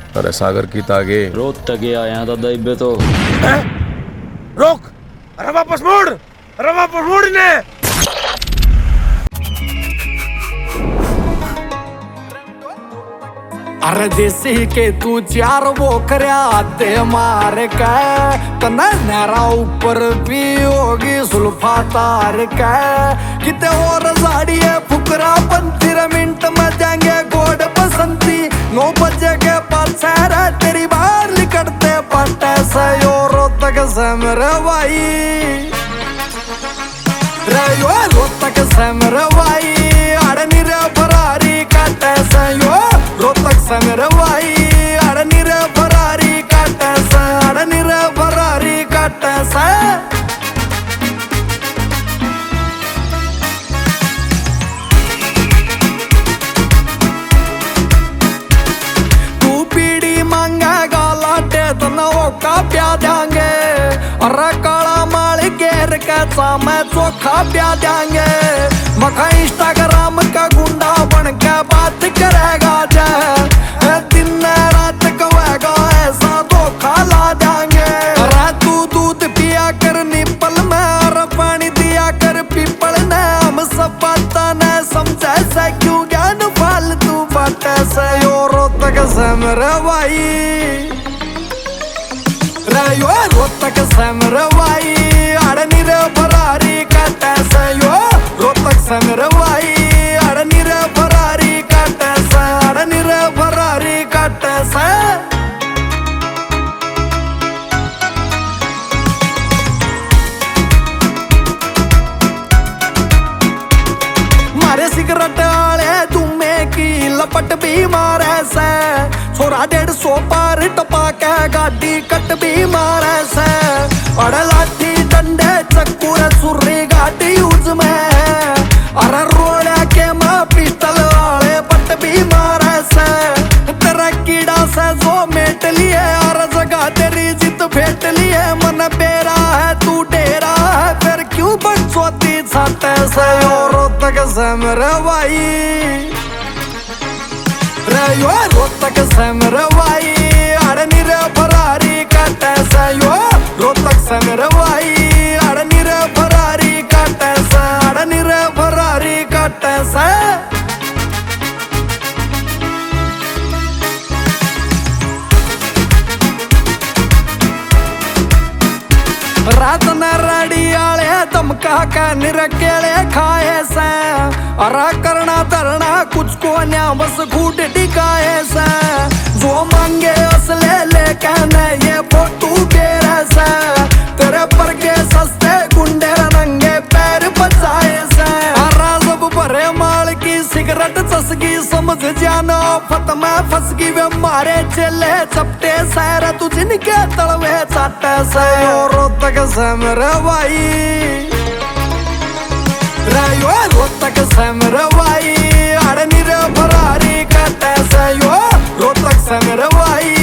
अरे सागर की तागे रोज तक आया था दइबे तो रोक। अरे वापस मोड़, अरे वापस मोड़ ने। अरे देसी के तू चार वो करया ते मार के तना नहरा ऊपर भी होगी सुल्फा तार के किते और साड़िए फुकरा 15 मिनट में जाएंगे गोड बसंती 9 बजे के पास तेरी बाहर निकलते पटे से रोहतक से मेरे भाई रे यो रोहतक से मेरे भाई अड़नी रे फरारी काटे से यो रोहतक से मेरे भाई अड़नी रे फरारी काटे से अड़नी रे फरारी काटे से तू पीड़ी मांगेगा लाटे तो नवो का प्या देंगे अरे काला माल घेर के सामने चोखा प्या देंगे मखा इंस्टाग्राम का गुंडा बन के बात करेगा जे दिन रात कहेगा ऐसा धोखा ला देंगे अरे तू दूध पिया कर निपल में और पानी दिया कर पीपल ने हम सब पता न समझे से क्यों ज्ञान फालतू बातें से यो रोहतक से मेरे भाई रे यो रोहतक से मेरे भाई अड़नी रे फरारी काटे से यो रोहतक से मेरे भाई अड़नी रे फरारी काटे से अड़नी रे फरारी काटे से मारे सिगरेट आले तुम्हें की लपट भी मारे से छोरा 150 पार टपा के गाड़ी कट भी मारे से अरे लाठी डंडे चक्कू सुर्री गाड़ी यूज में अरे रोड़ा के माँ पिस्टल वाले पट भी मारे से तेरा कीड़ा से जो मेट लिए और जगह तेरी जित फेट लिए मन बेरा है तू डेरा है फिर क्यों बचोती छाते से रोहतक से मेरे भाई रे यो रोहतक से मेरे भाई अड़नी रे फरारी काटे से यो रोहतक से मेरे भाई अड़नी रे फरारी काटे से अड़नी रे फरारी काटे से रात न रड़ी आले धमका का निरकेले खाए से अरा करना धरना कुछ को न्या बस घूट टिकाए से जो मांगे असले लेके न ये फोटू बेरे से तेरे पर के सस्ते गुंडे नंगे पैर बचाए से अरा सब भरे माल की सिगरेट चसकी समझ जाना फत में फंस गई वे मारे चले चपटे सैर तू जिनके तलवे चाटे से रोहतक से मेरे भाई रे यो रोहतक से मेरे भाई अड़नी रे फरारी काटे से यो रोहतक से मेरे भाई